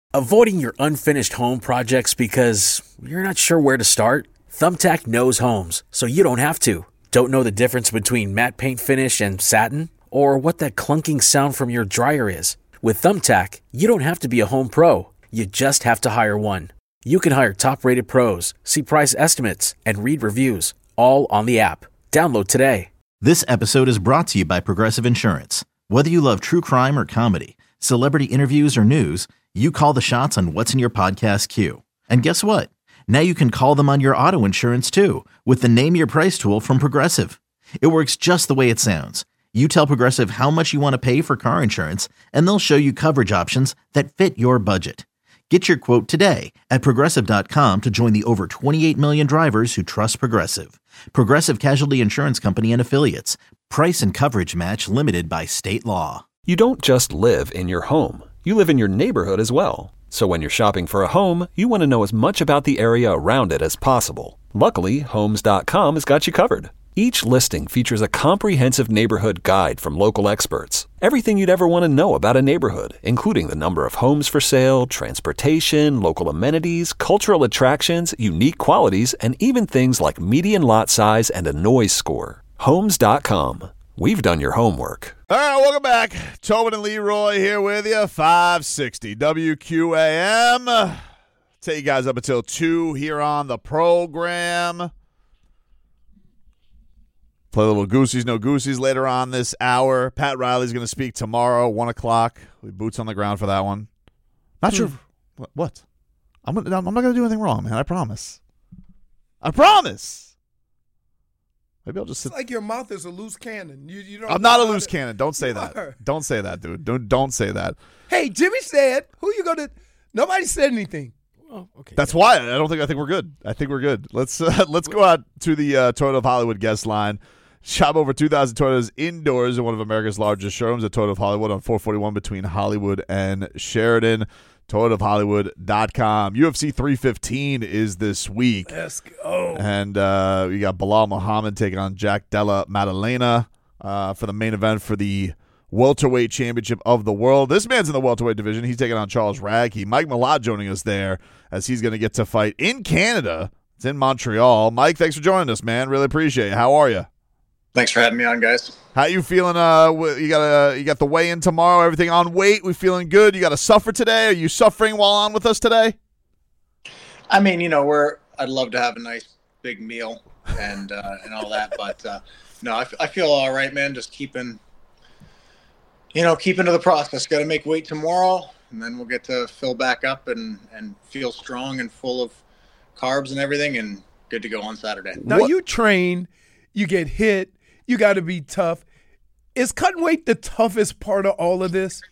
Avoiding your unfinished home projects because you're not sure where to start? Thumbtack knows homes, so you don't have to. Don't know the difference between matte paint finish and satin? Or what that clunking sound from your dryer is? With Thumbtack, you don't have to be a home pro. You just have to hire one. You can hire top-rated pros, see price estimates, and read reviews, all on the app. Download today. This episode is brought to you by Progressive Insurance. Whether you love true crime or comedy, celebrity interviews or news, you call the shots on what's in your podcast queue. And guess what? Now you can call them on your auto insurance too with the Name Your Price tool from Progressive. It works just the way it sounds. You tell Progressive how much you want to pay for car insurance, and they'll show you coverage options that fit your budget. Get your quote today at Progressive.com to join the over 28 million drivers who trust Progressive. Progressive Casualty Insurance Company and Affiliates. Price and coverage match limited by state law. You don't just live in your home. You live in your neighborhood as well. So when you're shopping for a home, you want to know as much about the area around it as possible. Luckily, Homes.com has got you covered. Each listing features a comprehensive neighborhood guide from local experts. Everything you'd ever want to know about a neighborhood, including the number of homes for sale, transportation, local amenities, cultural attractions, unique qualities, and even things like median lot size and a noise score. Homes.com. We've done your homework. All right, welcome back. Tobin and Leroy here with you, 560 WQAM. Take you guys up until 2 here on the program. Play a little Goosies, No Goosies later on this hour. Pat Riley's going to speak tomorrow, 1 o'clock. We boots on the ground for that one. Not sure. What? I'm not going to do anything wrong, man. I promise. I promise. Maybe I'll just sit. It's like your mouth is a loose cannon. You don't. I'm not a loose cannon. Don't say that. Don't say that, dude. Don't say that. Hey, Jimmy said, "Who you gonna?" Nobody said anything. Oh, okay. That's why I think we're good. I think we're good. Let's go out to the Toyota of Hollywood guest line. Shop over 2,000 Toyotas indoors in one of America's largest showrooms at Toyota of Hollywood on 441 between Hollywood and Sheridan. ToyotaofHollywood.com. UFC 315 is this week. Let's go. And we got Bilal Muhammad taking on Jack Della Maddalena for the main event for the welterweight championship of the world. This man's in the welterweight division. He's taking on Charles Radke. Mike Malott joining us there as he's going to get to fight in Canada. It's in Montreal. Mike, thanks for joining us, man. Really appreciate it. How are you? Thanks for having me on, guys. How you feeling? You got the weigh-in tomorrow. Everything on weight? We feeling good? You got to suffer today? Are you suffering while on with us today? I mean, I'd love to have a nice big meal and all that, but no, I feel all right, man. Just keeping to the process. Got to make weight tomorrow, and then we'll get to fill back up and feel strong and full of carbs and everything, and good to go on Saturday. Now you train, you get hit. You got to be tough. Is cutting weight the toughest part of all of this?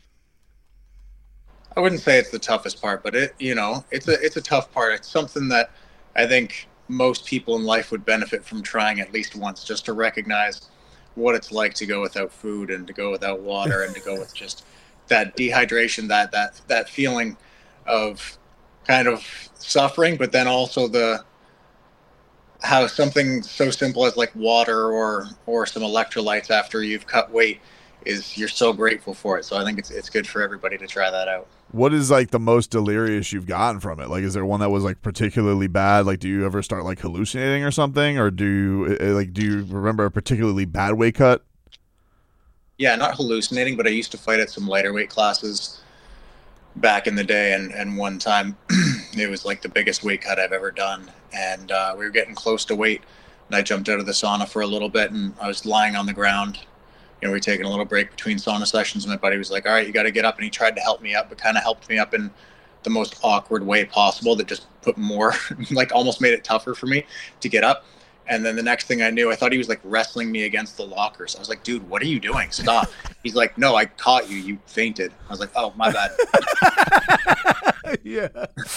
I wouldn't say it's the toughest part, but it's a tough part. It's something that I think most people in life would benefit from trying at least once, just to recognize what it's like to go without food and to go without water and to go with just that dehydration, that feeling of kind of suffering, but then also how something so simple as like water or some electrolytes after you've cut weight you're so grateful for it. So I think it's good for everybody to try that out. What is like the most delirious you've gotten from it? Like, is there one that was like particularly bad? Like, do you ever start like hallucinating or something, or do you remember a particularly bad weight cut? Yeah, not hallucinating, but I used to fight at some lighter weight classes back in the day, and one time it was like the biggest weight cut I've ever done, and we were getting close to weight, and I jumped out of the sauna for a little bit, and I was lying on the ground. We were taking a little break between sauna sessions, and my buddy was like, all right, you got to get up, and he tried to help me up, but kind of helped me up in the most awkward way possible that just put more, like almost made it tougher for me to get up. And then the next thing I knew, I thought he was like wrestling me against the lockers. I was like, dude, what are you doing? Stop. He's like, no, I caught you. You fainted. I was like, oh, my bad. Yeah.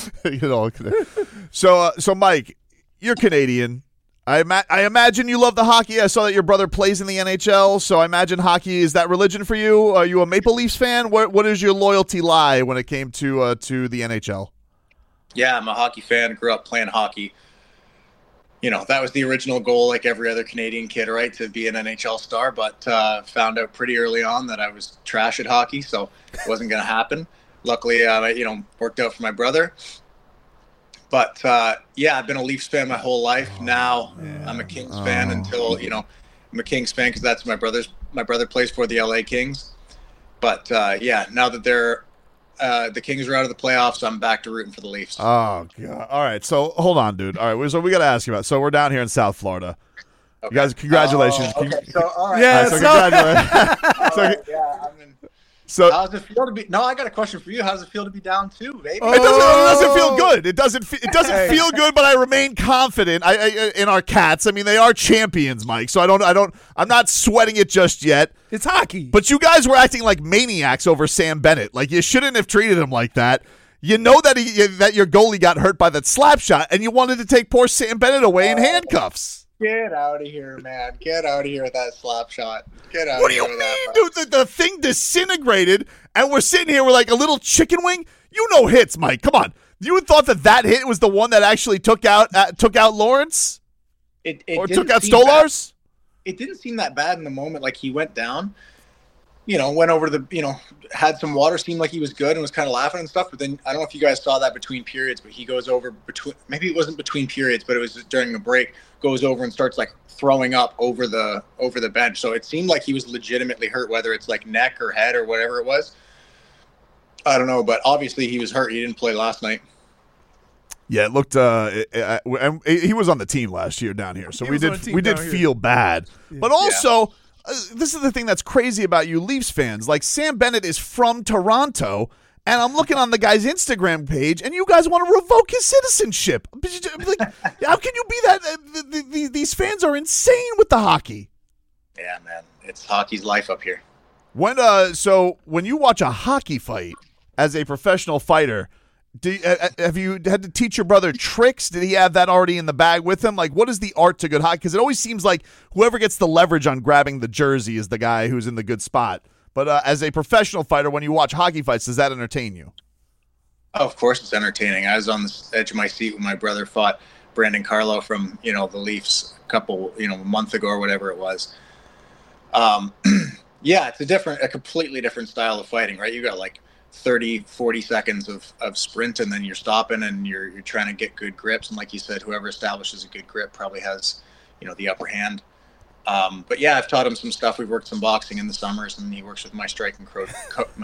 So Mike, you're Canadian. I imagine you love the hockey. I saw that your brother plays in the NHL, so I imagine hockey is that religion for you. Are you a Maple Leafs fan? What is your loyalty lie when it came to the NHL? Yeah, I'm a hockey fan. Grew up playing hockey. That was the original goal, like every other Canadian kid, right, to be an NHL star, but found out pretty early on that I was trash at hockey, so it wasn't going to happen. luckily, worked out for my brother. But I've been a Leafs fan my whole life. Now I'm a Kings fan until I'm a Kings fan because that's my brother plays for the LA Kings. But now that the Kings are out of the playoffs, I'm back to rooting for the Leafs. Oh God! All right, so hold on, dude. All right, so we got to ask you about. So we're down here in South Florida. Okay. You guys, congratulations! Okay. So all right, yeah, congratulations. So how's it feel to be? No, I got a question for you. How does it feel to be down 2, baby? It doesn't feel good. It doesn't feel good, but I remain confident. In our Cats. I mean, they are champions, Mike. So I'm not sweating it just yet. It's hockey. But you guys were acting like maniacs over Sam Bennett. Like you shouldn't have treated him like that. You know that that your goalie got hurt by that slap shot, and you wanted to take poor Sam Bennett away in handcuffs. Get out of here, man. Get out of here with that slap shot. Get out What of do here you with mean, that. dude? The thing disintegrated, and we're sitting here with like a little chicken wing. You know hits, Mike. Come on. You would thought that hit was the one that actually took out Lawrence? Or took out Stolarz? It didn't seem that bad in the moment. Like he went down, went over had some water, seemed like he was good and was kind of laughing and stuff. But then I don't know if you guys saw that between periods, but he goes over maybe it wasn't between periods, but it was during the break, goes over and starts like throwing up over the bench. So it seemed like he was legitimately hurt, whether it's like neck or head or whatever it was. I don't know, but obviously he was hurt. He didn't play last night. Yeah, it looked. And he was on the team last year down here, so we did feel bad. Yeah. But also, this is the thing that's crazy about you Leafs fans. Like Sam Bennett is from Toronto, and I'm looking on the guy's Instagram page, and you guys want to revoke his citizenship. Like, how can you be that? These fans are insane with the hockey. Yeah, man, it's hockey's life up here. So when you watch a hockey fight as a professional fighter, have you had to teach your brother tricks? Did he have that already in the bag with him? Like, what is the art to good hockey? Because it always seems like whoever gets the leverage on grabbing the jersey is the guy who's in the good spot. But as a professional fighter, when you watch hockey fights, does that entertain you? Oh, of course it's entertaining. I was on the edge of my seat when my brother fought Brandon Carlo from, the Leafs a month ago or whatever it was. Yeah, it's a completely different style of fighting, right? You got like 30, 40 seconds of sprint, and then you're stopping and you're trying to get good grips. And like you said, whoever establishes a good grip probably has, the upper hand. But yeah, I've taught him some stuff. We've worked some boxing in the summers, and he works with my striking coach,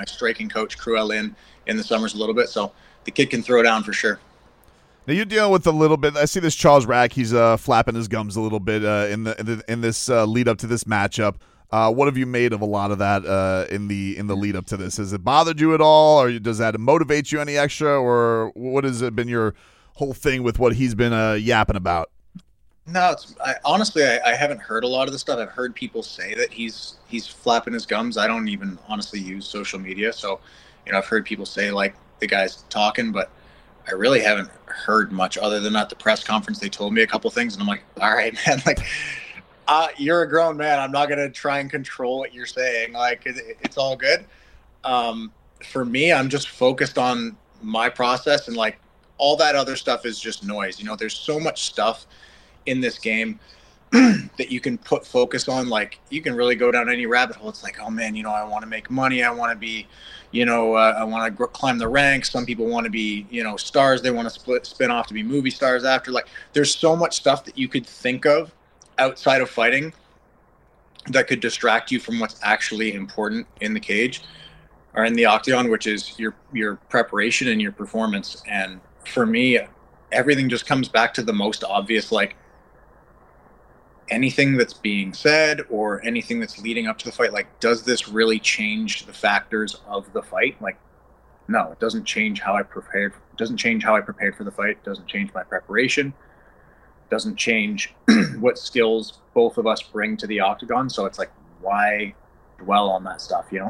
Cruel in the summers a little bit. So the kid can throw down for sure. Now you're dealing with a little bit. I see this Charles Rack. He's flapping his gums a little bit in this lead up to this matchup. What have you made of a lot of that in the lead up to this? Has it bothered you at all, or does that motivate you any extra, or what has it been your whole thing with what he's been yapping about? No, honestly, I haven't heard a lot of the stuff. I've heard people say that he's flapping his gums. I don't even honestly use social media, so I've heard people say like the guy's talking, but I really haven't heard much other than at the press conference. They told me a couple things, and I'm like, all right, man, like. You're a grown man. I'm not going to try and control what you're saying. Like, it's all good. For me, I'm just focused on my process, and like all that other stuff is just noise. There's so much stuff in this game that you can put focus on. Like, you can really go down any rabbit hole. It's like, oh man, I want to make money. I want to be, I want to climb the ranks. Some people want to be, stars. They want to spin off to be movie stars after. Like, there's so much stuff that you could think of outside of fighting that could distract you from what's actually important in the cage or in the octagon, which is your preparation and your performance. And for me, everything just comes back to the most obvious, like anything that's being said or anything that's leading up to the fight. Like, does this really change the factors of the fight? Like, no, it doesn't change how I prepared. It doesn't change how I prepared for the fight. It doesn't change my preparation. Doesn't change what skills both of us bring to the octagon. So it's like, why dwell on that stuff, You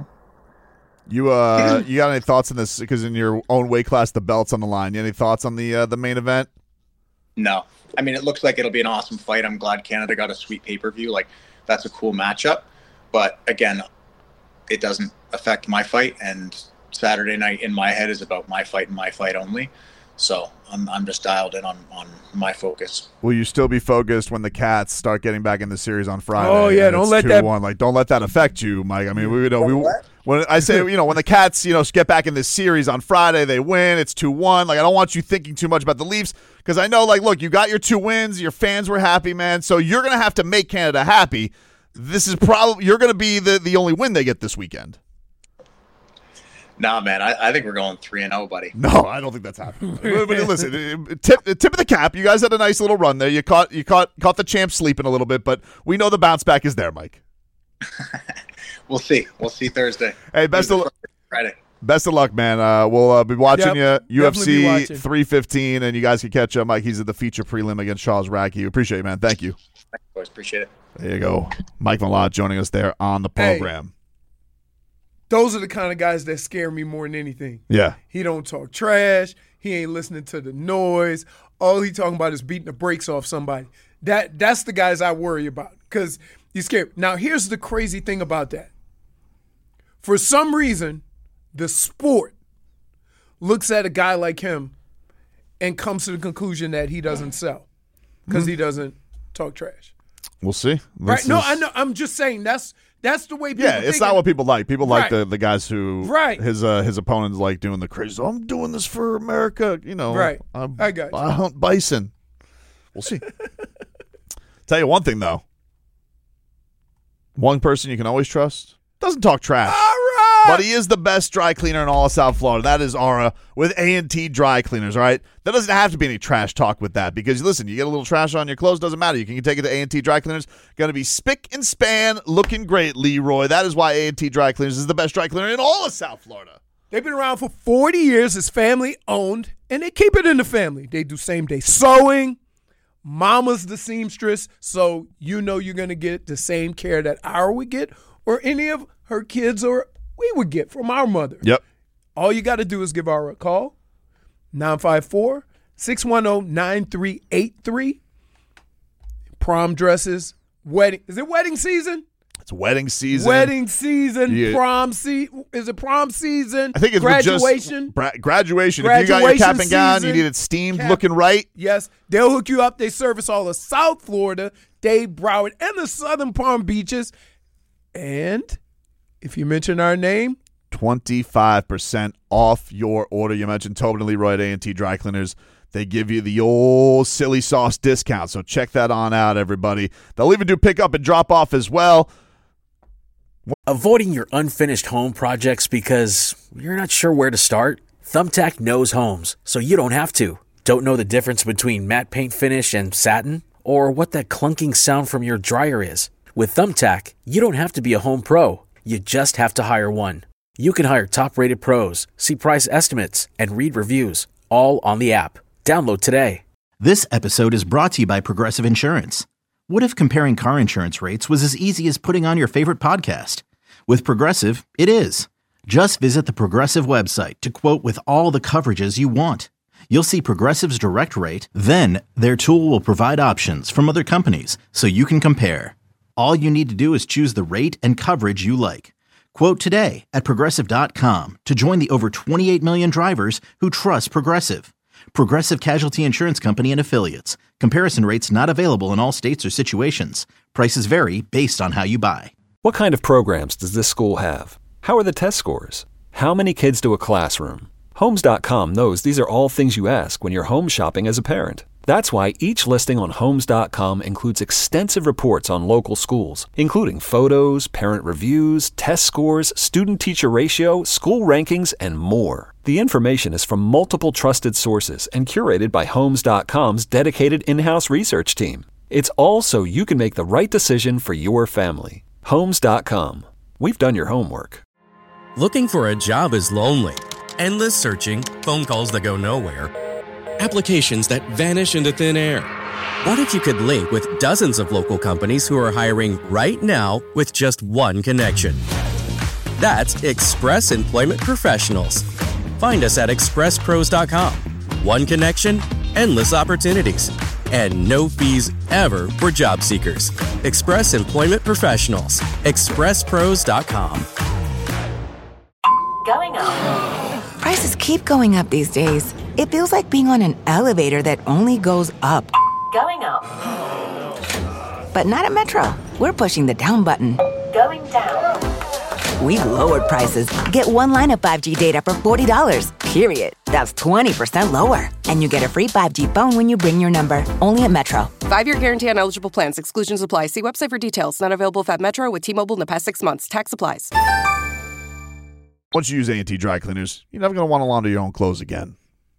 got any thoughts on this? Because in your own weight class, the belt's on the line. You any thoughts on the main event? No. I mean, it looks like it'll be an awesome fight. I'm glad Canada got a sweet pay-per-view. Like, that's a cool matchup. But again, it doesn't affect my fight. And Saturday night in my head is about my fight and my fight only. So I'm just dialed in on my focus. Will you still be focused when the Cats start getting back in the series on Friday? Oh yeah, don't let that affect you, Mike. I mean, we When I say, when the Cats, get back in this series on Friday, they win, it's 2-1. Like, I don't want you thinking too much about the Leafs because I know, look, you got your 2 wins, your fans were happy, man. So you're going to have to make Canada happy. This is probably you're going to be the only win they get this weekend. Nah, man, I think we're going 3-0, buddy. No, I don't think that's happening. But listen, tip of the cap. You guys had a nice little run there. You caught the champ sleeping a little bit, but we know the bounce back is there, Mike. We'll see. We'll see Thursday. Hey, best of luck. Friday. Best of luck, man. We'll be watching you UFC 315, and you guys can catch Mike. He's at the feature prelim against Charles Radke. Appreciate you, man. Thank you. Thanks, boys. Appreciate it. There you go. Mike Malott joining us there on the program. Hey, those are the kind of guys that scare me more than anything. Yeah. He don't talk trash. He ain't listening to the noise. All he talking about is beating the brakes off somebody. That's the guys I worry about because he's scared. Now, here's the crazy thing about that. For some reason, the sport looks at a guy like him and comes to the conclusion that he doesn't sell because he doesn't talk trash. We'll see. Right? No, I know. I'm just saying that's the way people think. It's not what people like. People like Right. the guys who his opponents like doing the crazy. I'm doing this for America. Right. I got you. I hunt bison. We'll see. Tell you one thing though. One person you can always trust doesn't talk trash. All right. But he is the best dry cleaner in all of South Florida. That is Aura with A&T Dry Cleaners, all right? There doesn't have to be any trash talk with that because, listen, you get a little trash on your clothes, doesn't matter. You can take it to A&T Dry Cleaners. Going to be spick and span, looking great, Leroy. That is why A&T Dry Cleaners is the best dry cleaner in all of South Florida. They've been around for 40 years. It's family-owned, and they keep it in the family. They do same-day sewing. Mama's the seamstress, so you're going to get the same care that Aura would get or any of her kids or we would get from our mother. Yep. All you got to do is give Aura a call, 954-610-9383. Prom dresses, wedding. Is it wedding season? It's wedding season. Wedding season, Yeah. prom season. Is it prom season? I think it's graduation. Graduation. If you got your cap and gown, you season. need it steamed, looking right. Yes, they'll hook you up. They service all of South Florida, Dade, Broward, and the Southern Palm Beaches. And if you mention our name, 25% off your order. You mentioned Tobin and Leroy at A&T Dry Cleaners. They give you the old silly sauce discount, so check that on out, everybody. They'll even do pick up and drop off as well. Avoiding your unfinished home projects because you're not sure where to start? Thumbtack knows homes, so you don't have to. Don't know the difference between matte paint finish and satin? Or what that clunking sound from your dryer is? With Thumbtack, you don't have to be a home pro. You just have to hire one. You can hire top-rated pros, see price estimates, and read reviews, all on the app. Download today. This episode is brought to you by Progressive Insurance. What if comparing car insurance rates was as easy as putting on your favorite podcast? With Progressive, it is. Just visit the Progressive website to quote with all the coverages you want. You'll see Progressive's direct rate, then their tool will provide options from other companies so you can compare. All you need to do is choose the rate and coverage you like. Quote today at Progressive.com to join the over 28 million drivers who trust Progressive. Progressive Casualty Insurance Company and Affiliates. Comparison rates not available in all states or situations. Prices vary based on how you buy. What kind of programs does this school have? How are the test scores? How many kids do a classroom? Homes.com knows these are all things you ask when you're home shopping as a parent. That's why each listing on Homes.com includes extensive reports on local schools, including photos, parent reviews, test scores, student-teacher ratio, school rankings, and more. The information is from multiple trusted sources and curated by Homes.com's dedicated in-house research team. It's all so you can make the right decision for your family. Homes.com. We've done your homework. Looking for a job is lonely. Endless searching, phone calls that go nowhere, applications that vanish into thin air. What if you could link with dozens of local companies who are hiring right now with just one connection? That's Express Employment Professionals. Find us at expresspros.com. One connection, endless opportunities, and no fees ever for job seekers. Express Employment Professionals. expresspros.com. Going up. Prices keep going up these days. It feels like being on an elevator that only goes up. Going up. But not at Metro. We're pushing the down button. Going down. We've lowered prices. Get one line of 5G data for $40, period. That's 20% lower. And you get a free 5G phone when you bring your number. Only at Metro. 5-year guarantee on eligible plans. Exclusions apply. See website for details. Not available at Metro with T-Mobile in the past 6 months. Tax applies. Once you use A&T dry cleaners, you're never going to want to launder your own clothes again.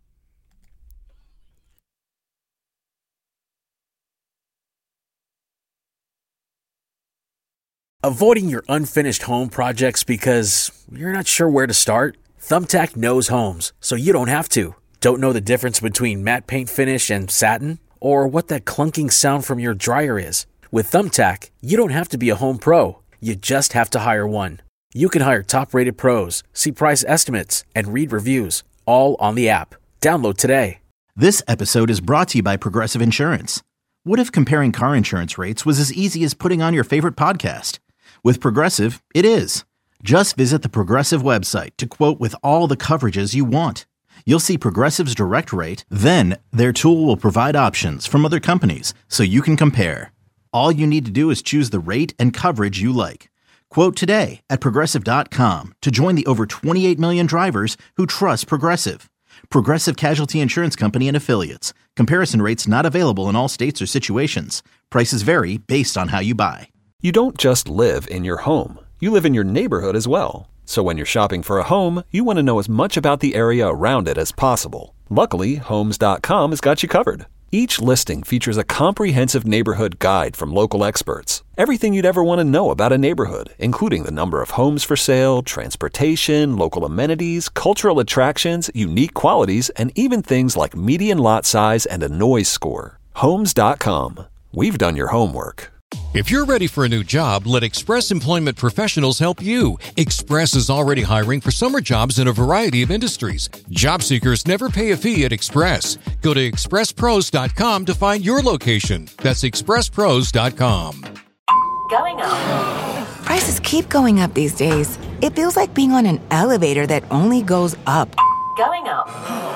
Avoiding your unfinished home projects because you're not sure where to start? Thumbtack knows homes, so you don't have to. Don't know the difference between matte paint finish and satin? Or what that clunking sound from your dryer is? With Thumbtack, you don't have to be a home pro. You just have to hire one. You can hire top-rated pros, see price estimates, and read reviews, all on the app. Download today. This episode is brought to you by Progressive Insurance. What if comparing car insurance rates was as easy as putting on your favorite podcast? With Progressive, it is. Just visit the Progressive website to quote with all the coverages you want. You'll see Progressive's direct rate, then their tool will provide options from other companies so you can compare. All you need to do is choose the rate and coverage you like. Quote today at Progressive.com to join the over 28 million drivers who trust Progressive. Progressive Casualty Insurance Company and Affiliates. Comparison rates not available in all states or situations. Prices vary based on how you buy. You don't just live in your home. You live in your neighborhood as well. So when you're shopping for a home, you want to know as much about the area around it as possible. Luckily, Homes.com has got you covered. Each listing features a comprehensive neighborhood guide from local experts. Everything you'd ever want to know about a neighborhood, including the number of homes for sale, transportation, local amenities, cultural attractions, unique qualities, and even things like median lot size and a noise score. Homes.com. We've done your homework. If you're ready for a new job, let Express Employment Professionals help you. Express is already hiring for summer jobs in a variety of industries. Job seekers never pay a fee at Express. Go to expresspros.com to find your location. That's expresspros.com. Going up. Prices keep going up these days. It feels like being on an elevator that only goes up. Going up.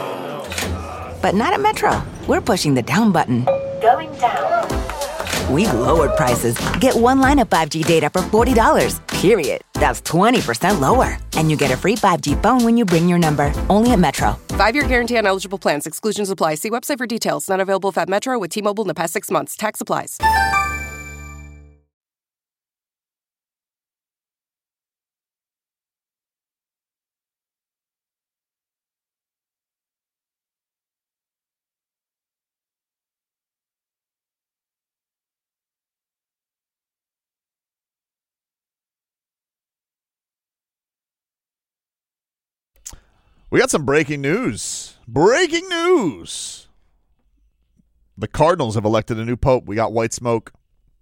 But not at Metro. We're pushing the down button. Going down. We've lowered prices. Get one line of 5G data for $40, period. That's 20% lower. And you get a free 5G phone when you bring your number. Only at Metro. 5-year guarantee on eligible plans. Exclusions apply. See website for details. Not available at Metro with T-Mobile in the past 6 months. Tax applies. We got some breaking news. Breaking news. The Cardinals have elected a new pope. We got white smoke.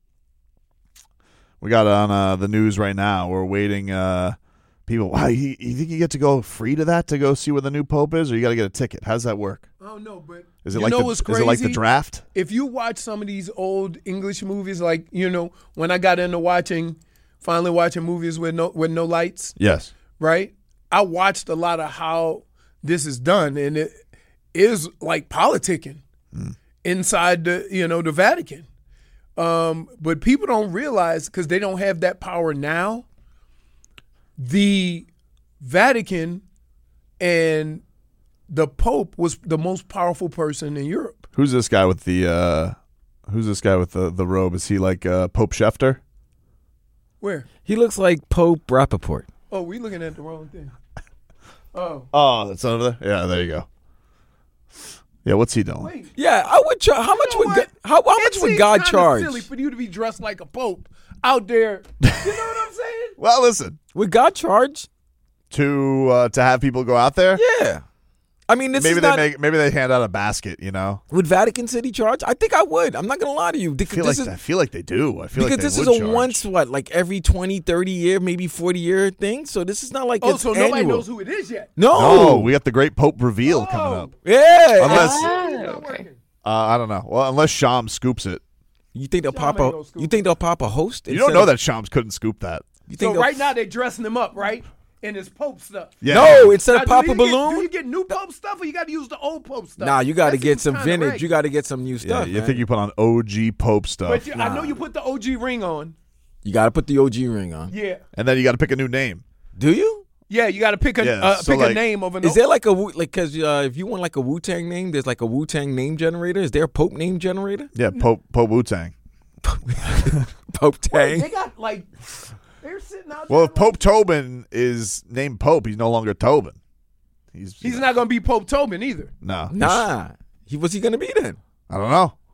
We got it on the news right now. We're waiting. People, wow, you think you get to go free to that to go see where the new pope is, or you got to get a ticket? How does that work? I don't know, but is it like the draft? If you watch some of these old English movies, like, when I got into finally watching movies with no lights. Yes. Right? I watched a lot of how this is done, and it is like politicking inside the Vatican. But people don't realize, because they don't have that power now, the Vatican and the Pope was the most powerful person in Europe. Who's this guy with the robe? Is he like Pope Schefter? Where? He looks like Pope Rappaport. Oh, we looking at the wrong thing. Oh, that's over there? Yeah, there you go. Yeah, what's he doing? Wait. Yeah, I would charge. How much would how much would God charge? Silly for you to be dressed like a pope out there. You know what I'm saying? Well, listen. Would God charge to have people go out there? Yeah. I mean, maybe they hand out a basket, Would Vatican City charge? I think I would. I'm not going to lie to you. I feel like they do. Because this is a once, like every 20, 30 year, maybe 40-year thing. So this is not like it's so annual. Nobody knows who it is yet. No, we got the great Pope reveal coming up. Yeah. Unless, I don't know. Well, unless Shams scoops it. You think they'll pop a host? You don't know that Shams couldn't scoop that. So right now they're dressing him up, right? And it's Pope stuff. Yeah. No, instead of pop a balloon. Do you get new Pope stuff, or you got to use the old Pope stuff? Nah, you got to get some vintage. Right. You got to get some new stuff. You think you put on OG Pope stuff? But I know you put the OG ring on. You got to put the OG ring on. Yeah. And then you got to pick a new name. Do you? Yeah, you got to pick a name of an. Is there like a because if you want like a Wu-Tang name, there's like a Wu-Tang name generator. Is there a Pope name generator? Yeah, Pope Wu-Tang. Pope Tang. They got like they're sitting out. Well, there if Pope Tobin is named Pope, he's no longer Tobin. He's not going to be Pope Tobin either. No. Nah. What's he going to be then? I don't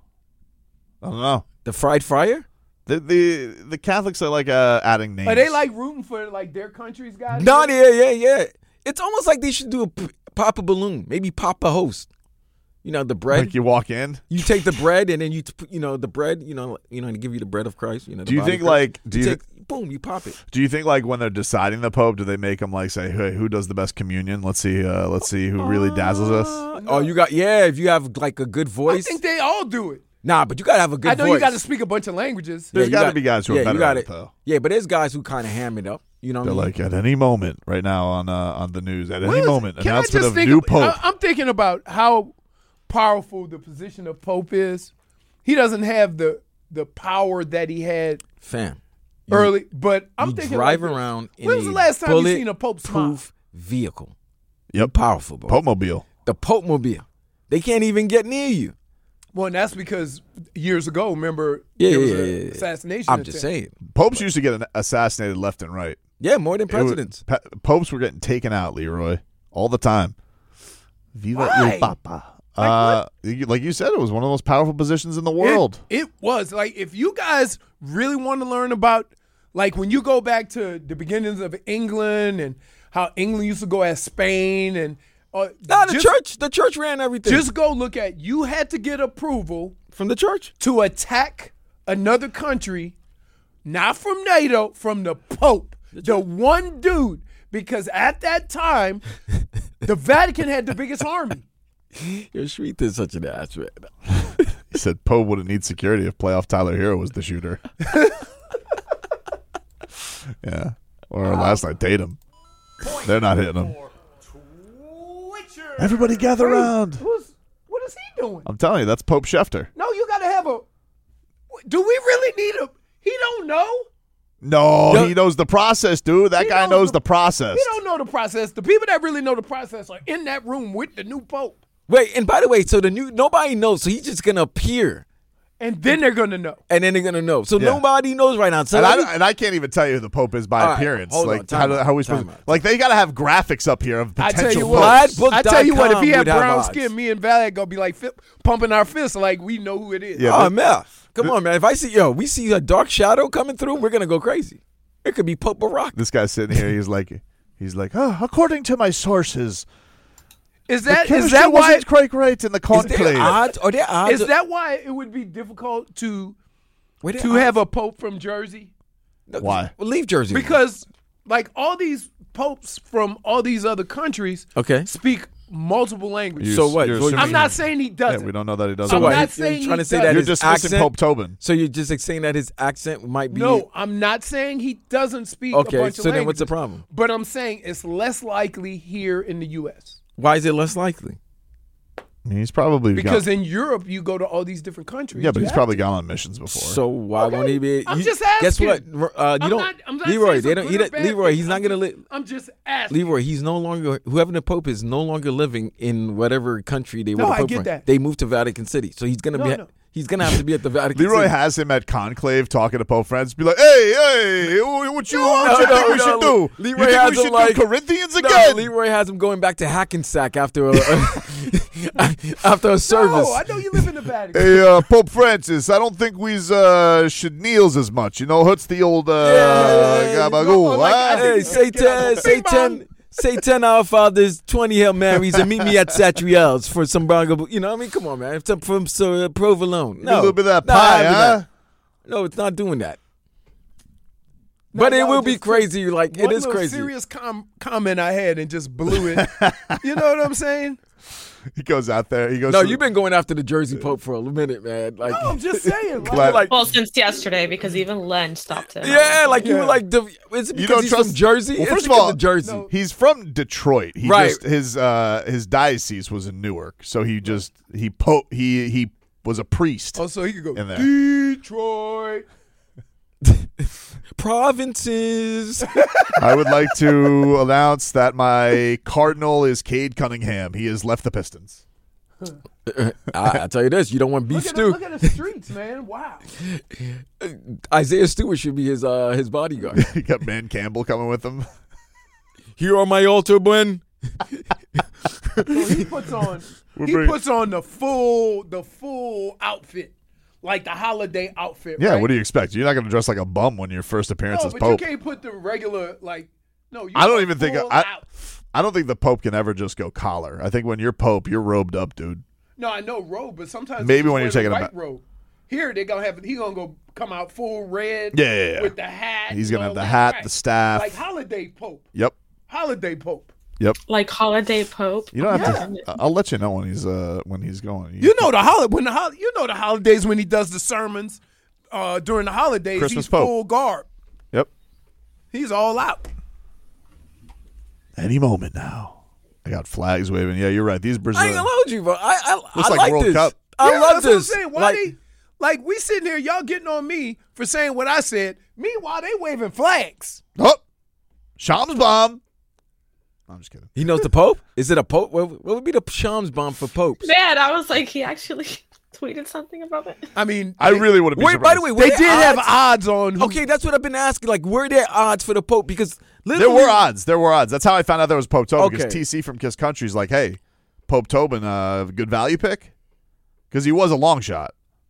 know. The fried fryer? The Catholics are like adding names. Are they like rooting for like their country's guys? No, yeah. It's almost like they should do a pop a balloon, maybe pop a host. You know, the bread. Like you walk in, you take the bread, and then the bread. To give you the bread of Christ. Do you think like boom, you pop it. Do you think like when they're deciding the Pope, do they make them like say, hey, who does the best communion? Let's see who really dazzles us. Oh, if you have like a good voice. I think they all do it. Nah, but you gotta have a good voice. I know you got to speak a bunch of languages. There's got to be guys who are better at it, though. Yeah, but there's guys who kind of ham it up. You know what I mean? Like at any moment right now on the news, at any moment, Can announcement I of just new Pope. I'm thinking about how powerful the position of Pope is. He doesn't have the power that he had early, but I'm thinking drive around in when's the last time you seen a Pope proof vehicle? Yep, powerful, bro. Pope-mobile. The Pope-mobile. They can't even get near you. Well, and that's because years ago, remember, there was an assassination I'm attempt. just saying. Popes used to get assassinated left and right. Yeah, more than presidents. Popes were getting taken out, Leroy, all the time. Viva il Papa. Like you said, it was one of the most powerful positions in the world. It was. Like, if you guys really want to learn about, like, when you go back to the beginnings of England and how England used to go as Spain and the church ran everything. Just go look at. You had to get approval from the church to attack another country, not from NATO, from the Pope, the one dude. Because at that time, the Vatican had the biggest army. Your street is such an ass, man. He said Pope wouldn't need security if playoff Tyler Hero was the shooter. Yeah, or last night Tatum. They're not hitting him. Everybody gather around. What is he doing? I'm telling you, that's Pope Schefter. No, you got to have a. Do we really need a? He don't know. No, he knows the process, dude. That guy knows the process. He don't know the process. The people that really know the process are in that room with the new Pope. Wait, and by the way, so nobody knows, so he's just gonna appear. And then they're going to know. So nobody knows right now. So and I can't even tell you who the Pope is by appearance. Like, how are we supposed to? Like, they got to have graphics up here of potential I tell you what, if he had brown skin, me and Valley going to be like pumping our fists like we know who it is. Yeah, man. Come on, man. If we see a dark shadow coming through, we're going to go crazy. It could be Pope Barack. This guy's sitting here. He's like, according to my sources. Is that why it's quite right in the conclave? Are there odds? Is that why it would be difficult to have a Pope from Jersey? Why? Well, leave Jersey. Because like all these popes from all these other countries speak multiple languages. So what? I'm not saying he doesn't. Yeah, we don't know that he doesn't. So I'm not saying you're trying to say that you're his dismissing accent, Pope Tobin. So you're just saying that his accent might be. No, I'm not saying he doesn't speak a bunch of languages. So then what's the problem? But I'm saying it's less likely here in the U.S. Why is it less likely? I mean, he's probably because in Europe you go to all these different countries. Yeah, but he's probably gone on missions before. So why won't he be? I'm just asking. Guess what? I'm not Leroy. Leroy. He's not gonna live. I'm just asking. Leroy. He's no longer whoever the Pope is. No longer living in whatever country they were. No, the Pope I get from. that. They moved to Vatican City, so he's gonna be. He's going to have to be at the Vatican Leroy City. has him at conclave talking to Pope Francis. Be like, hey, what you think we should do? Leroy you think has we should him like, do Corinthians again? Leroy has him going back to Hackensack after a service. No, I know you live in the Vatican. Hey, Pope Francis, I don't think we should kneel as much. You know, hurts the old gabagool. Hey, say 10 Our Fathers, 20 Hail Marys, and meet me at Satriel's for some brongo. You know what I mean? Come on, man. From provolone. No. A little bit of that pie, huh? No, it's not doing that. But it will be crazy. Like, it is crazy. One serious comment I had and just blew it. You know what I'm saying? He goes out there. He goes. No, you've been going after the Jersey Pope for a minute, man. Like, no, I'm just saying. Well, since yesterday, because even Len stopped him. Yeah, like you were like, is it because he's from Jersey? Well, first of all, Jersey. He's from Detroit. He right. His diocese was in Newark, so he was a priest. Oh, so he could go in there. Detroit. provinces. I would like to announce that my cardinal is Cade Cunningham. He has left the Pistons. I tell you this, you don't want beef stew. Look at the streets, man. Wow. Isaiah Stewart should be his bodyguard. You got Man Campbell coming with him. Here on my altar, Gwen. So he puts on the full outfit, like the holiday outfit. Yeah, right? what do you expect? You're not going to dress like a bum when your first appearance No, as but Pope. you can't put the regular No, I don't even think full I out. don't think the Pope can ever just go collar. I think when you're Pope, you're robed up, dude. No, I know robe, but sometimes Maybe they just when you're wear the taking a white bath. robe. Here he gonna come out full red. Yeah. With the hat. He's and gonna have all the that, hat, right. the staff. Like holiday Pope. Yep. Holiday Pope. Yep. Like holiday Pope. You don't have to. I'll let you know when he's going. You know the holidays when he does the sermons during the holidays. Christmas he's Pope. full garb. Yep. He's all out. Any moment now. I got flags waving. Yeah, you're right. These I ain't Brazilians gonna hold you, bro. I looks like like World this. Cup. I love that's what I'm this. saying. Why like we sitting here, y'all getting on me for saying what I said. Meanwhile, they waving flags. Oh, Shams bomb. I'm just kidding. He knows the Pope? Is it a Pope? What would be the Shams bomb for popes? Man, I was like, he actually tweeted something about it. I mean, I really would have been Wait, by surprised. the way, they were did there have odds on. Okay, that's what I've been asking. Like, were there odds for the Pope? Because There literally, were odds. There were odds. That's how I found out there was Pope Tobin. Because Okay. TC from Kiss Country's like, hey, Pope Tobin, good value pick? Because he was a long shot.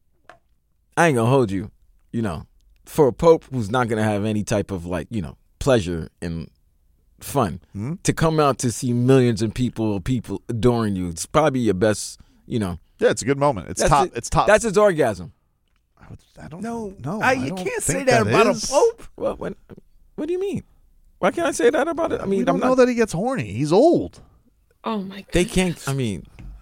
I ain't gonna hold you. You know, for a Pope who's not gonna have any type of pleasure and fun to come out to see millions of people adoring you, it's probably your best. Yeah, it's a good moment. It's That's top. it. It's top. That's his orgasm. I don't No, know. you don't can't say think that about is. a Pope. What do you mean? Why can't I say that about it? I mean, We don't I'm know not. that he gets horny. He's old. Oh my god. They can't. I mean,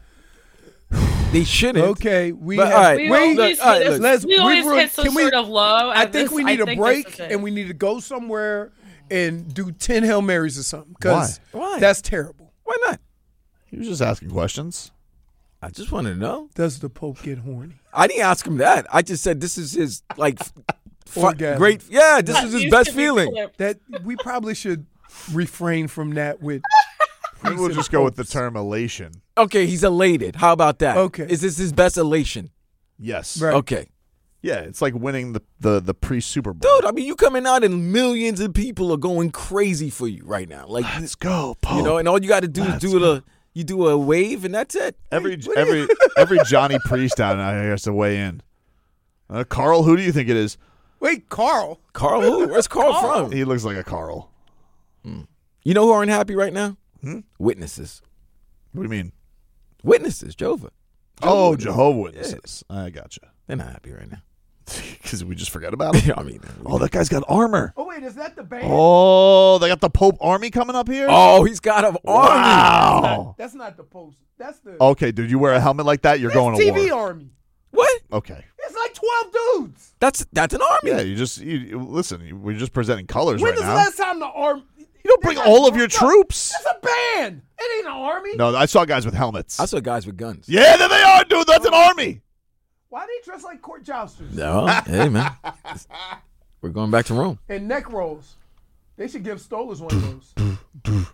they shouldn't. Okay, we But, have. all right, We wait, always, look, hit, all right, this- look. let's- we always we- hit some can we- sort of low. I think we need a break and and we need to go somewhere and do 10 Hail Marys or something. Because Why? that's terrible. Why not? He was just asking questions. I just want to know. Does the Pope get horny? I didn't ask him that. I just said this is his Orgasm. great. Yeah, this is his best feeling. That we probably should refrain from that with. Maybe we'll just go with the term elation. Okay, he's elated. How about that? Okay. Is this his best elation? Yes. Right. Okay. Yeah, it's like winning the pre-Super Bowl. Dude, I mean, you coming out and millions of people are going crazy for you right now. Like, Let's go, Pope. you know, and all you got to do is do a wave and that's it. Every Johnny Priest out now here has to weigh in. Carl, who do you think it is? Wait, Carl. Carl who? Where's Carl from? He looks like a Carl. You know who aren't happy right now? Witnesses. What do you mean? Witnesses, Jehovah. Jehovah Witnesses. I gotcha. They're not happy right now. Because we just forgot about him. I mean, Oh, that guy's got armor. Oh wait, is that the band? Oh, they got the Pope Army coming up here? oh, he's got an army. Wow. That's not the Pope. That's the Okay, dude, you wear a helmet like that, you're going to TV war. Army. What? Okay. It's like 12 dudes. That's an army. Yeah, listen, we're just presenting colors When right is the now. last time the army? You don't bring all of your troops. It's a band. It ain't an army. No, I saw guys with helmets. I saw guys with guns. Yeah, there they are, dude. That's an army. Why they dress like court jousters No, hey man, we're going back to Rome. and neck rolls? They should give Stolas one of those.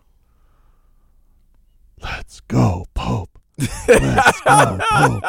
Let's go, Pope. Let's go, Pope.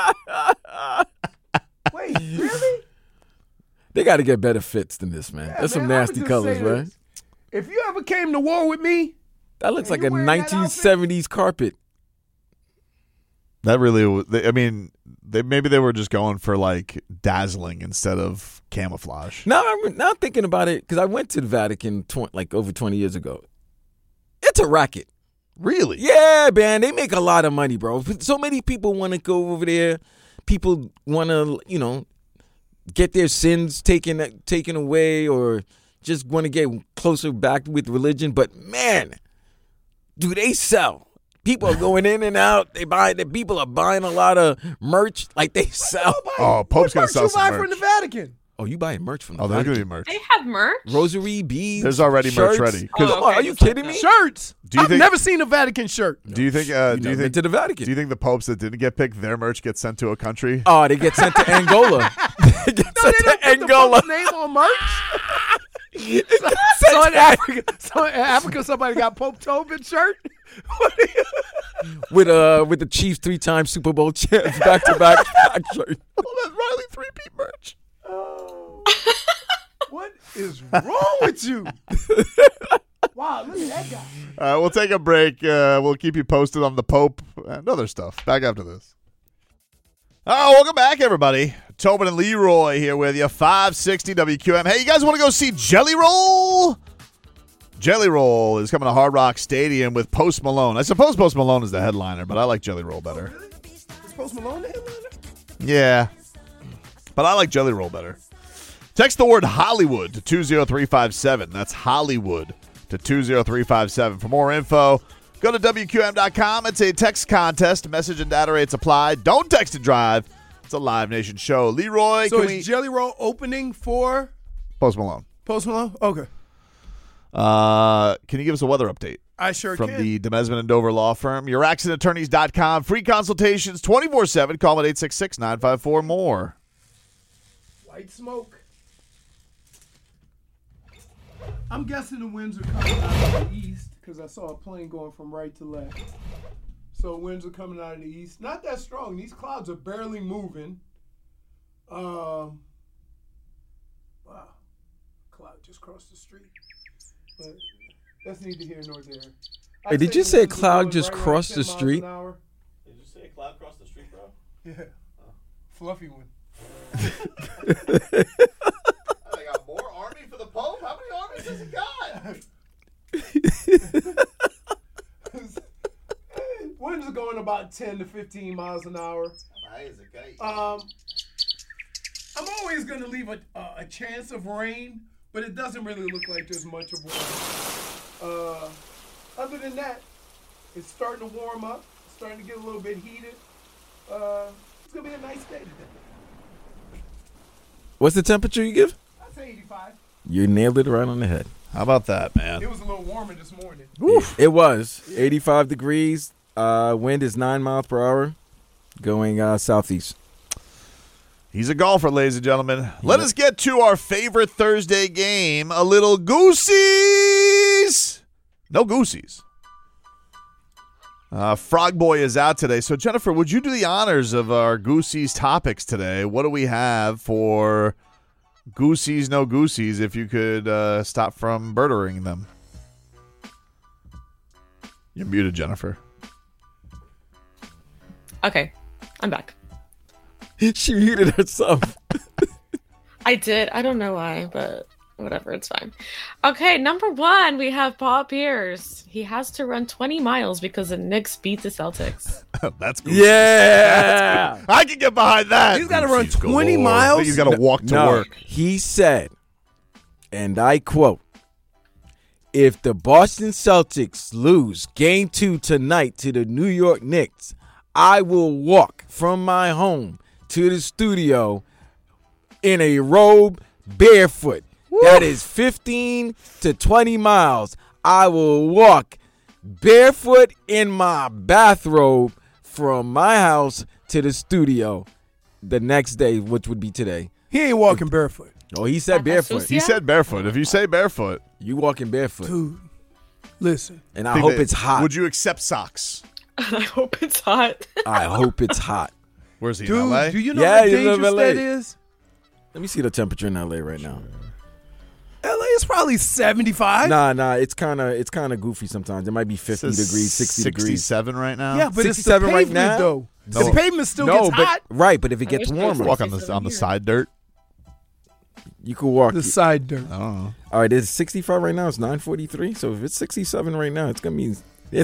Wait, really? They got to get better fits than this, man. Yeah, That's some man, I would nasty just colors, say right? this. If you ever came to war with me, That looks And like a you wearing that 1970s carpet. That really was, maybe they were just going for like dazzling instead of camouflage. Now I'm thinking about it because I went to the Vatican over 20 years ago. It's a racket. Really? Yeah, man, they make a lot of money, bro. So many people want to go over there. People want to, get their sins taken away, or just want to get closer back with religion. But man, do they sell? People are going in and out. People are buying a lot of merch. Like they sell. Oh, Pope's gonna sell you some buy merch. from the Vatican? Oh, you buying merch from the Oh, there's Vatican? gonna be merch. They have merch. Rosary, beads. There's already merch shirts. ready. Come on, are you kidding me? Shirts. Do you I've think- never seen a Vatican shirt. Do you think? Do never you been think to the Vatican? Do you think the popes that didn't get picked, their merch gets sent to a country? Oh, they get sent to Angola. They get No, sent they don't to put the Angola. Pope's name on merch. So in Africa, somebody got Pope Tobin shirt. with the Chiefs 3-time Super Bowl champs back-to-back shirt. Oh, that's Riley 3P merch. What is wrong with you? Wow, look at that guy. All right, we'll take a break. We'll keep you posted on the Pope and other stuff. Back after this. Oh, welcome back, everybody. Tobin and Leroy here with you. 560 WQM. Hey, you guys want to go see Jelly Roll? Jelly Roll is coming to Hard Rock Stadium with Post Malone. I suppose Post Malone is the headliner, but I like Jelly Roll better. Oh, really? Is Post Malone the headliner? Yeah, but I like Jelly Roll better. Text the word Hollywood to 20357. That's Hollywood to 20357. For more info, go to WQM.com. It's a text contest. Message and data rates apply. Don't text and drive. It's a Live Nation show. Leroy, so is Jelly Roll opening for Post Malone? Post Malone? Okay. Can you give us a weather update? I sure From can. the Demesman and Dover Law Firm. YourAccidentAttorneys.com. Free consultations 24/7. Call them at 866-954-MORE. White smoke. I'm guessing the winds are coming out of the east because I saw a plane going from right to left. So winds are coming out of the east. Not that strong. These clouds are barely moving. Wow. Cloud just crossed the street. But that's neither here nor there. Hey, did you say a cloud just crossed the street? Did you say a cloud crossed the street, bro? Yeah. Fluffy one. I got more army for the Pope? How many armies has he got? Winds are going about 10 to 15 miles an hour. I'm always going to leave a chance of rain, but it doesn't really look like there's much of one. Other than that, it's starting to warm up. It's starting to get a little bit heated. It's going to be a nice day today. What's the temperature you give? I'd say 85. You nailed it right on the head. How about that, man? It was a little warmer this morning. It was 85 degrees. Wind is 9 miles per hour, going southeast. He's a golfer, ladies and gentlemen. Let us get to our favorite Thursday game, a little Goosies. No Goosies. Frog Boy is out today. So, Jennifer, would you do the honors of our Goosies topics today? What do we have for Goosies, no Goosies, if you could stop from murdering them? You're muted, Jennifer. Okay, I'm back. She muted herself. I did. I don't know why, but whatever, it's fine. Okay, number one, we have Paul Pierce. He has to run 20 miles because the Knicks beat the Celtics. That's cool. Yeah. That's cool. I can get behind that. He's got to run 20 I miles? think he's got to walk to work. He said, and I quote, "If the Boston Celtics lose Game 2 tonight to the New York Knicks, I will walk from my home to the studio in a robe, barefoot. Woo. That is 15 to 20 miles. I will walk barefoot in my bathrobe from my house to the studio the next day, which would be today." He ain't walking barefoot. Oh, he said barefoot. He said barefoot. If you say barefoot, you walking barefoot. Dude, listen. And I hope it's hot. Would you accept socks? I hope it's hot. I hope it's hot. Where's he, Dude, in LA? do you know how dangerous that is? Let me see the temperature in LA right now. LA is probably 75. Nah, it's kind of goofy sometimes. It might be 50 degrees, 60 degrees. 67 right now? Yeah, but 67 it's the pavement, right now? though. No. The pavement still gets hot. Right, but if it gets warmer. Walk on the side dirt. You could walk. The side dirt. I don't know. All right, it's 65 right now. It's 9:43. So if it's 67 right now, it's gonna be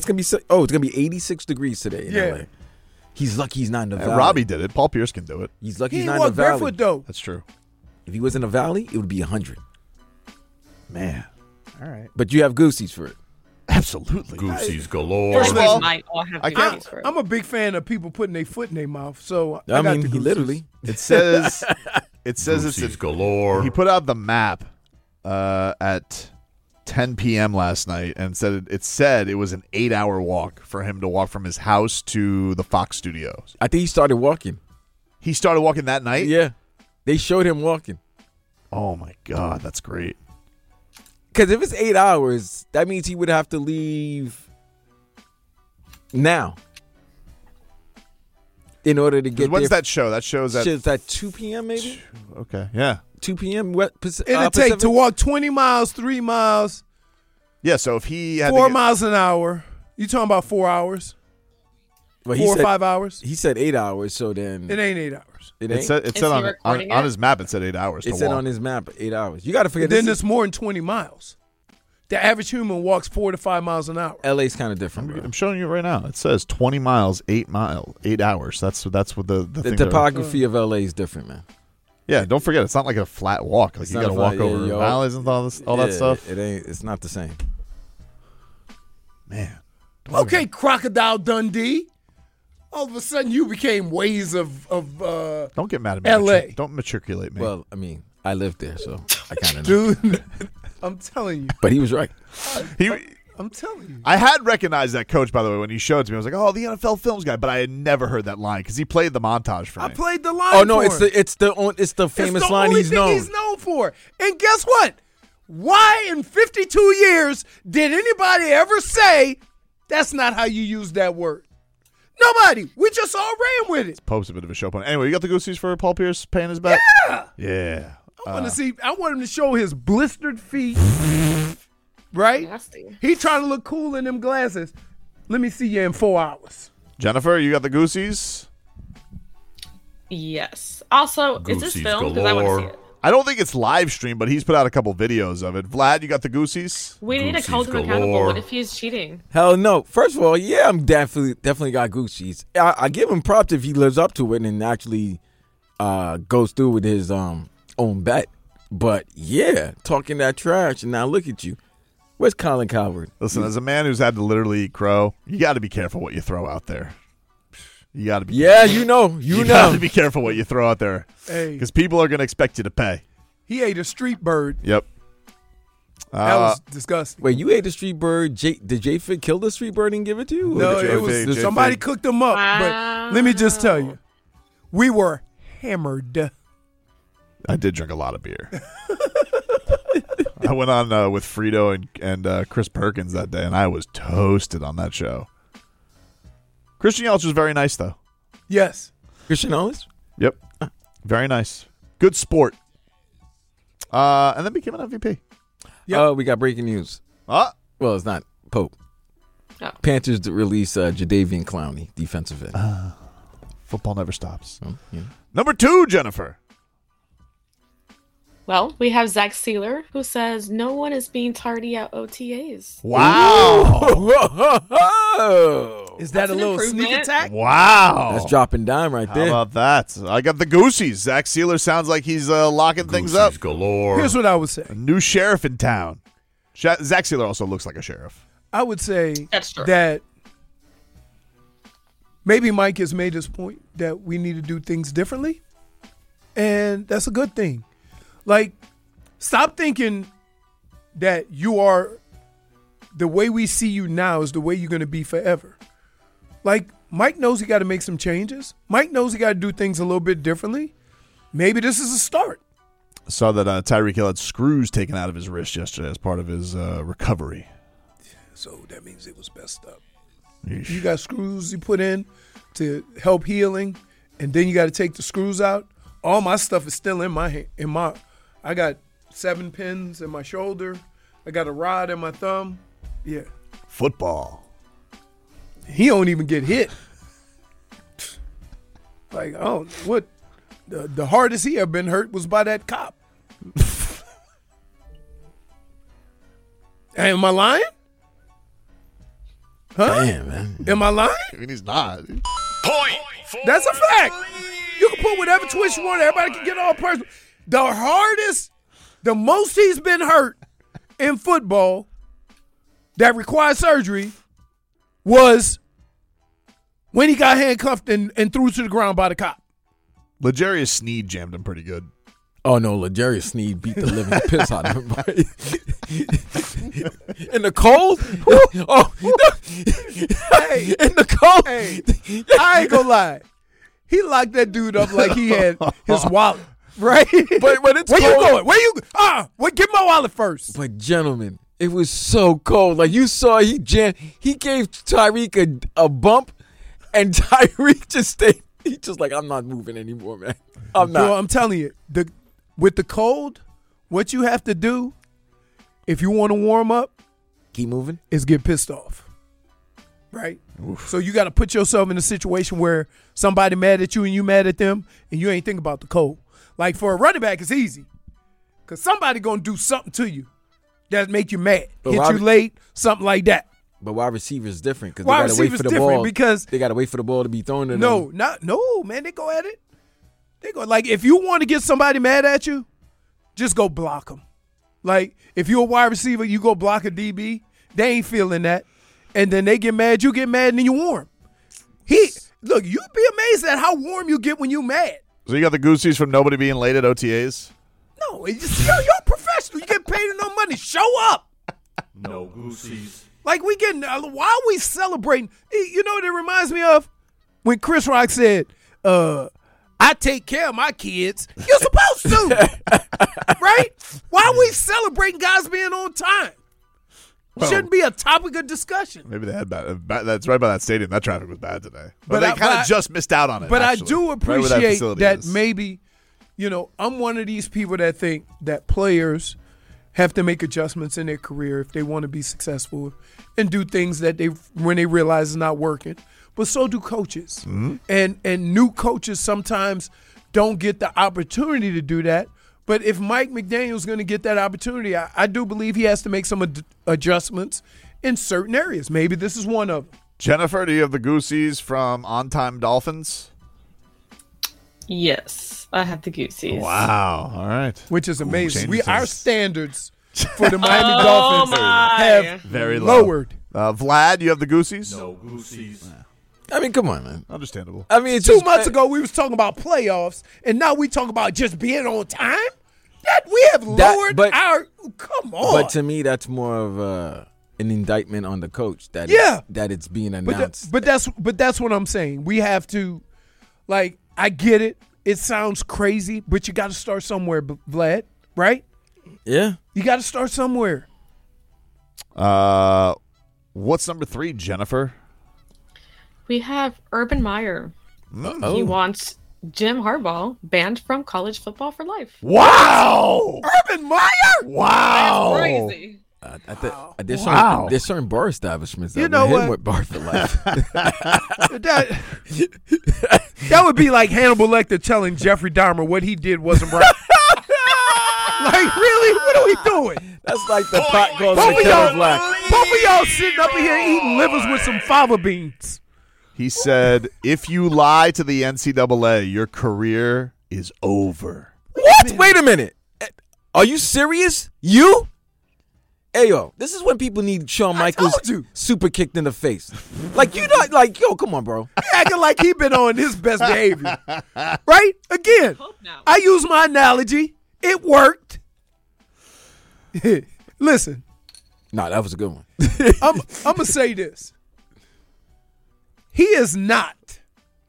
86 degrees today in LA. He's lucky he's not in the valley. Robbie did it. Paul Pierce can do it. He's lucky He he's ain't not in the walk valley. barefoot, though. That's true. If he was in the valley, it would be 100. Man. All right. But you have Goosies for it. Absolutely. Goosies galore. First of all, might all have goosies for it. I'm a big fan of people putting their foot in their mouth. So I got mean, the he goosies. literally. it says Goosies it's galore. He put out the map at 10 p.m. last night and said it was an 8-hour walk for him to walk from his house to the Fox studios. I think he started walking. He started walking that night? Yeah. They showed him walking. Oh, my God. That's great. Because if it's 8 hours, that means he would have to leave now in order to get When's there. that show? That show's at... Show's at 2 p.m. maybe? Okay, yeah. 2 p.m. It'll take to walk 20 miles, 3 miles, Yeah, so if he had 4 miles an hour. You talking about 4 hours? Well, 4 or 5 hours? He said 8 hours, so then... It ain't 8 hours. It said on his map, it said 8 hours to It said walk. on his map 8 hours. You got to forget Then this. it's more than 20 miles. The average human walks 4 to 5 miles an hour. LA's kind of different, bro. I'm showing you right now. It says 20 miles, 8 hours. That's what the The topography of LA is different, man. Yeah, don't forget, it's not like a flat walk. Like It's you not got to a walk flat- over yo. valleys and all that stuff. It ain't. It's not the same. Man. Okay, Crocodile Dundee. All of a sudden, you became ways of Don't get mad at me. L.A. Don't matriculate me. Well, I mean, I lived there, so I kind of know. Dude, I'm telling you. But he was right. I'm telling you. I had recognized that coach, by the way, when he showed it to me. I was like, oh, the NFL Films guy. But I had never heard that line because he played the montage for me. I played the line. Oh no, for him. it's the famous It's the line only he's thing known. he's known for. And guess what? Why in 52 years did anybody ever say that's not how you use that word? Nobody. We just all ran with it. Pope's a bit of a show pony. Anyway, you got the goosies for Paul Pierce paying his bet? Yeah. Yeah. I want him to show his blistered feet. Right? Nasty. He trying to look cool in them glasses. Let me see you in 4 hours. Jennifer, you got the goosies? Yes. Also, is this Goosies filmed? Because I want to see galore. it. I don't think it's live streamed, but he's put out a couple videos of it. Vlad, you got the goosies? We need to hold him accountable. What if he's cheating? Hell no. First of all, yeah, I'm definitely got Gucci's. I give him props if he lives up to it and actually goes through with his own bet. But yeah, talking that trash, and now look at you. Where's Colin Cowherd? Listen, as a man who's had to literally eat crow, you got to be careful what you throw out there. You got to be. Yeah, you know. You got to be careful what you throw out there. Hey. Because people are going to expect you to pay. He ate a street bird. Yep. That was disgusting. Wait, you ate the street bird? Did J-Fit kill the street bird and give it to you? No, it was somebody cooked them up. But let me just tell you, we were hammered. I did drink a lot of beer. I went on with Frito and Chris Perkins that day, and I was toasted on that show. Christian Yelich was very nice, though. Yes. Christian Yelich? Yep. Very nice. Good sport. And then became an MVP. Oh, we got breaking news. Well, it's not Pope. Oh. Panthers to release Jadeveon Clowney, defensive end. Football never stops. Yeah. Number 2, Jennifer. Well, we have Zach Sealer, who says no one is being tardy at OTAs. Wow. Is that That's a an little sneak improvement. attack? Wow. That's dropping dime right there. How about that? I got the goosies. Zach Sealer sounds like he's locking things up. Galore. Here's what I would say. A new sheriff in town. Zach Sealer also looks like a sheriff. I would say That's true. that maybe Mike has made his point that we need to do things differently. And that's a good thing. Like, stop thinking that you are the way we see you now is the way you're going to be forever. Like, Mike knows he got to make some changes. Mike knows he got to do things a little bit differently. Maybe this is a start. Saw that Tyreek Hill had screws taken out of his wrist yesterday as part of his recovery. So that means it was messed up. Yeesh. You got screws you put in to help healing, and then you got to take the screws out. All my stuff is still in my hand. I got 7 pins in my shoulder. I got a rod in my thumb. Yeah. Football. He don't even get hit. Like, oh, what? The hardest he ever been hurt was by that cop. Am I lying? Huh? Damn, man. Am I lying? I mean, he's not. That's a fact. You can put whatever twist you want. Everybody can get all personal. The hardest, the most he's been hurt in football that required surgery was when he got handcuffed and threw to the ground by the cop. L'Jarius Sneed jammed him pretty good. Oh, no, L'Jarius Sneed beat the living piss out of him. In the cold? Oh, Hey, in the cold? hey, I ain't gonna lie. He locked that dude up like he had his wallet. Right? But it's Where you cold. going? Where you? Get my wallet first. But gentlemen, it was so cold. Like you saw, he gave Tyreek a bump, and Tyreek just stayed. He just like, I'm not moving anymore, man. I'm not. Well, I'm telling you, with the cold, what you have to do if you want to warm up, keep moving, is get pissed off. Right? Oof. So you got to put yourself in a situation where somebody mad at you and you mad at them, and you ain't thinking about the cold. Like for a running back, it's easy because somebody gonna do something to you that make you mad, hit you late, something like that. But wide receiver is different because Wide they gotta wait for the ball. Because they gotta wait for the ball to be thrown to them. No, man, they go at it. They go like if you want to get somebody mad at you, just go block them. Like if you're a wide receiver, you go block a DB. They ain't feeling that, and then they get mad. You get mad, and then you warm. Look, you'd be amazed at how warm you get when you mad. So you got the Goosies from nobody being late at OTAs? No, it's just, you're a professional. You get paid no money. Show up. No Goosies. Like we getting, why are we celebrating? You know what it reminds me of? When Chris Rock said, I take care of my kids. You're supposed to. Right? Why are we celebrating guys being on time? Well, shouldn't be a topic of discussion. Maybe they had bad. That's right by that stadium. That traffic was bad today. But they kind of just missed out on it. But actually, I do appreciate that maybe, I'm one of these people that think that players have to make adjustments in their career if they want to be successful and do things that when they realize it's not working. But so do coaches. Mm-hmm. And new coaches sometimes don't get the opportunity to do that. But if Mike McDaniel's going to get that opportunity, I do believe he has to make some adjustments in certain areas. Maybe this is one of them. Jennifer, do you have the Goosies from On Time Dolphins? Yes, I have the Goosies. Wow. All right. Which is amazing. Our standards for the Miami Dolphins have very lowered. Vlad, you have the Goosies? No Goosies. I mean, come on, man. Understandable. I mean, 2 months ago we was talking about playoffs, and now we talking about just being on time. That we have lowered our. Come on. But to me, that's more of an indictment on the coach that it's being announced. But that's what I'm saying. We have to, like, I get it. It sounds crazy, but you got to start somewhere, Vlad. Right? Yeah. You got to start somewhere. What's number 3, Jennifer? We have Urban Meyer. He wants Jim Harbaugh banned from college football for life. Wow! Urban Meyer? Wow! That's crazy. There's certain bar establishments that you know hit him with bar for life. that would be like Hannibal Lecter telling Jeffrey Dahmer what he did wasn't right. Like, really? What are we doing? That's like the pot goes to kettle black. Both of y'all sitting up in here eating livers with some fava beans. He said, if you lie to the NCAA, your career is over. What? Wait a minute. Are you serious? You? Hey, yo, this is when people need Shawn Michaels super kicked in the face. Like, you not like, yo, come on, bro. He acting like he been on his best behavior. Right? Again, I use my analogy. It worked. Listen. Nah, that was a good one. I'm going to say this. He is not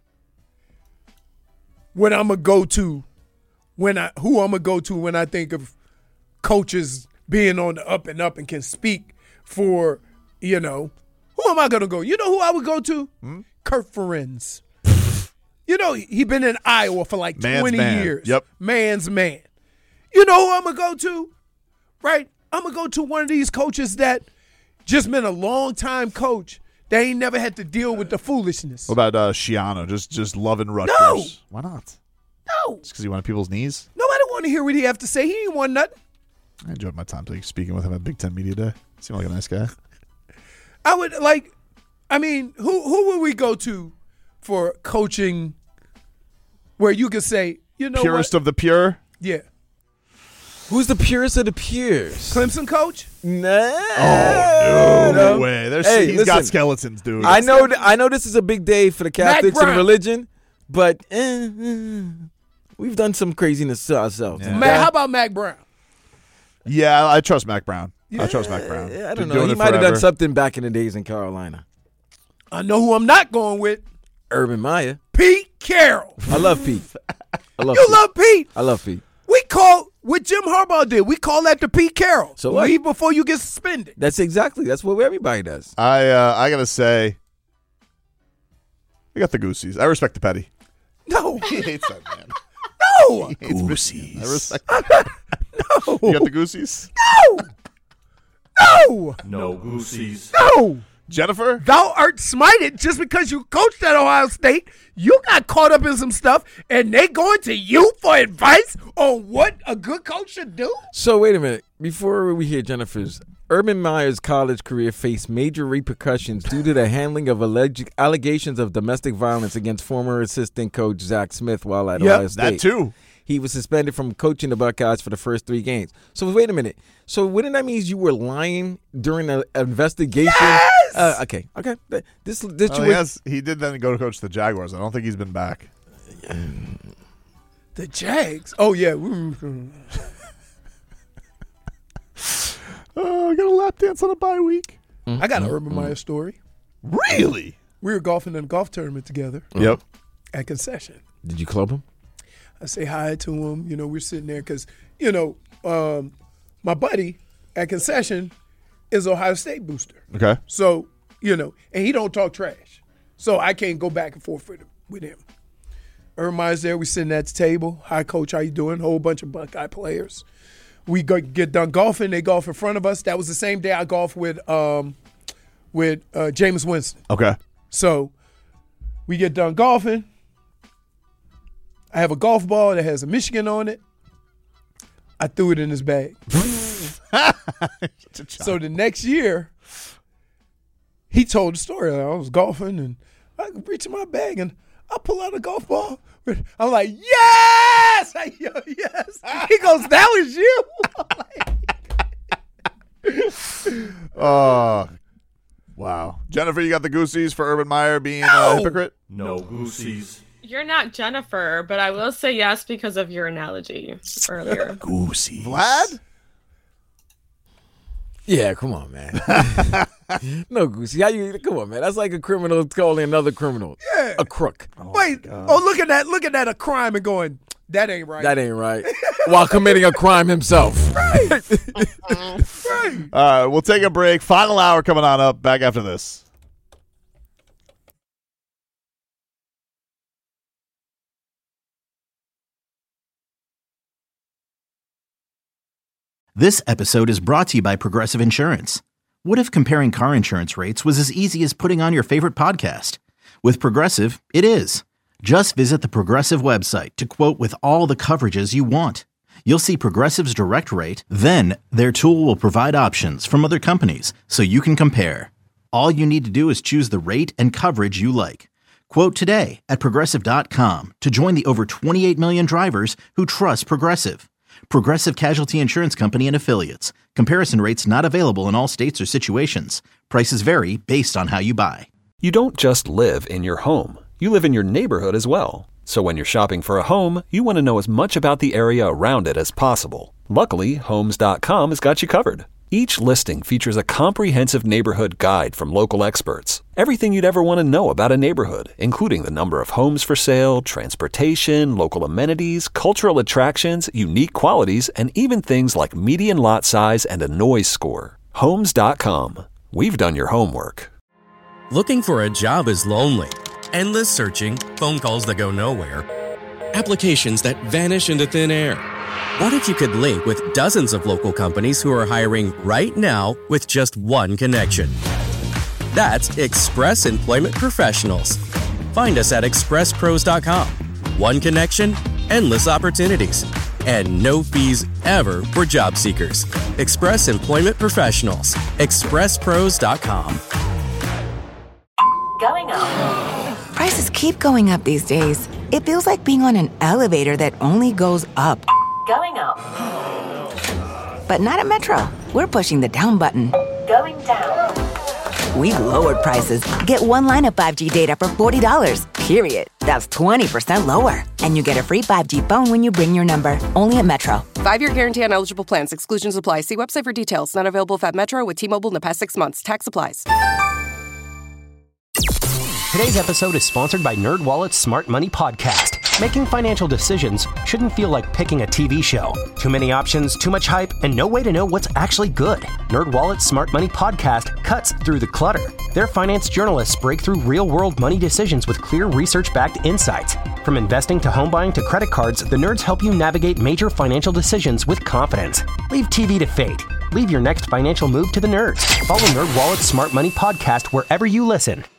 what I'm going to go to who I'm going to go to when I think of coaches being on the up and up and can speak for, who am I going to go? You know who I would go to? Kurt Ferenz. He been in Iowa for like 20 years. Yep. Man's man. You know who I'm going to go to? Right? I'm going to go to one of these coaches that just been a long time coach. They ain't never had to deal with the foolishness. What about Shiano? Just loving Rutgers. No. Why not? No. Just because he wanted people's knees? Nobody want to hear what he have to say. He ain't want nothing. I enjoyed my time speaking with him at Big Ten Media Day. Seemed like a nice guy. I would who would we go to for coaching where you could say, Purest of the pure? Yeah. Who's the purest of the pures? Clemson coach? No. Oh, no way. He's got skeletons, dude. I know this is a big day for the Catholics and religion, but we've done some craziness to ourselves. Yeah. Man, how about Mac Brown? Yeah, I trust Mac Brown. Yeah, I trust Mac Brown. I don't know. He might have done something back in the days in Carolina. I know who I'm not going with. Urban Meyer. Pete Carroll. I love Pete. I love You Pete. love Pete. I love Pete. We call what Jim Harbaugh did. We call that the Pete Carroll. So what? Leave before you get suspended. That's what everybody does. I gotta say, I got the Goosies. I respect the petty. No. He hates that man. No. He hates Goosies. I respect that. No. You got the Goosies? No. No. No Goosies. No. Jennifer? Thou art smited just because you coached at Ohio State. You got caught up in some stuff, and they going to you for advice on what a good coach should do? So wait a minute. Before we hear Jennifer's, Urban Meyer's college career faced major repercussions due to the handling of alleged allegations of domestic violence against former assistant coach Zach Smith while at Ohio State. That too. He was suspended from coaching the Buckeyes for the first 3 games. So wait a minute. So wouldn't that mean you were lying during the investigation? Yes! Okay. This He did then go to coach the Jaguars. I don't think he's been back. The Jags? Oh, yeah. Oh, I got a lap dance on a bye week. I got an Urban Meyer story. Really? We were golfing in a golf tournament together. Yep. At Concession. Did you club him? I say hi to him. We're sitting there because, my buddy at Concession is Ohio State booster. Okay. So, and he don't talk trash. So I can't go back and forth with him. Urban Meyer's there. We sitting at the table. Hi, Coach. How you doing? Whole bunch of Buckeye players. We get done golfing. They golf in front of us. That was the same day I golfed with Jameis Winston. Okay. So we get done golfing. I have a golf ball that has a Michigan on it. I threw it in his bag. So the next year, he told the story. I was golfing and I reach in my bag and I pull out a golf ball. I'm like, yes! Yes! He goes, that was you? Oh, wow. Jennifer, you got the Goosies for Urban Meyer being a hypocrite? No Goosies. You're not Jennifer, but I will say yes because of your analogy earlier. Goosies. Vlad? Yeah, come on, man. No, Goosey. Come on, man. That's like a criminal calling another criminal a crook. Wait. Look at that. Look at that. A crime and going, that ain't right. That ain't right. While committing a crime himself. Right. All right, we'll take a break. Final hour coming on up. Back after this. This episode is brought to you by Progressive Insurance. What if comparing car insurance rates was as easy as putting on your favorite podcast? With Progressive, it is. Just visit the Progressive website to quote with all the coverages you want. You'll see Progressive's direct rate, then their tool will provide options from other companies so you can compare. All you need to do is choose the rate and coverage you like. Quote today at Progressive.com to join the over 28 million drivers who trust Progressive. Progressive Casualty Insurance Company and Affiliates. Comparison rates not available in all states or situations. Prices vary based on how you buy. You don't just live in your home. You live in your neighborhood as well. So when you're shopping for a home, you want to know as much about the area around it as possible. Luckily, Homes.com has got you covered. Each listing features a comprehensive neighborhood guide from local experts. Everything you'd ever want to know about a neighborhood, including the number of homes for sale, transportation, local amenities, cultural attractions, unique qualities, and even things like median lot size and a noise score. Homes.com. We've done your homework. Looking for a job is lonely. Endless searching, phone calls that go nowhere, applications that vanish into thin air. What if you could link with dozens of local companies who are hiring right now with just one connection? That's Express Employment Professionals. Find us at expresspros.com. One connection, endless opportunities, and no fees ever for job seekers. Express Employment Professionals. expresspros.com. Going up. Prices keep going up these days. It feels like being on an elevator that only goes up. Going up. But not at Metro. We're pushing the down button. Going down. We've lowered prices. Get one line of 5G data for $40, period. That's 20% lower. And you get a free 5G phone when you bring your number. Only at Metro. 5-year guarantee on eligible plans. Exclusions apply. See website for details. Not available at Metro with T-Mobile in the past 6 months. Tax applies. Today's episode is sponsored by NerdWallet's Smart Money Podcast. Making financial decisions shouldn't feel like picking a TV show. Too many options, too much hype, and no way to know what's actually good. NerdWallet's Smart Money Podcast cuts through the clutter. Their finance journalists break through real-world money decisions with clear research-backed insights. From investing to home buying to credit cards, the nerds help you navigate major financial decisions with confidence. Leave TV to fate. Leave your next financial move to the nerds. Follow NerdWallet's Smart Money Podcast wherever you listen.